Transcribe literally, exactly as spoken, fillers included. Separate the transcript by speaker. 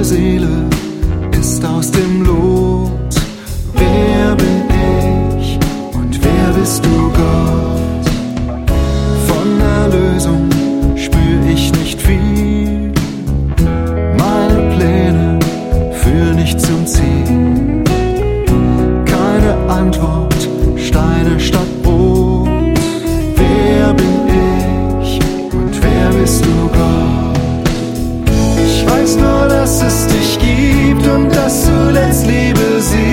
Speaker 1: Meine Seele ist aus dem Lot. Wer bin ich und wer bist du, Gott? Von Erlösung spür ich nicht viel. Meine Pläne führen nicht zum Ziel. Keine Antwort, Steine statt Brot. Wer bin ich und wer bist du, Gott? Ich weiß nur, dass es dich gibt und dass du lässt Liebe siehst.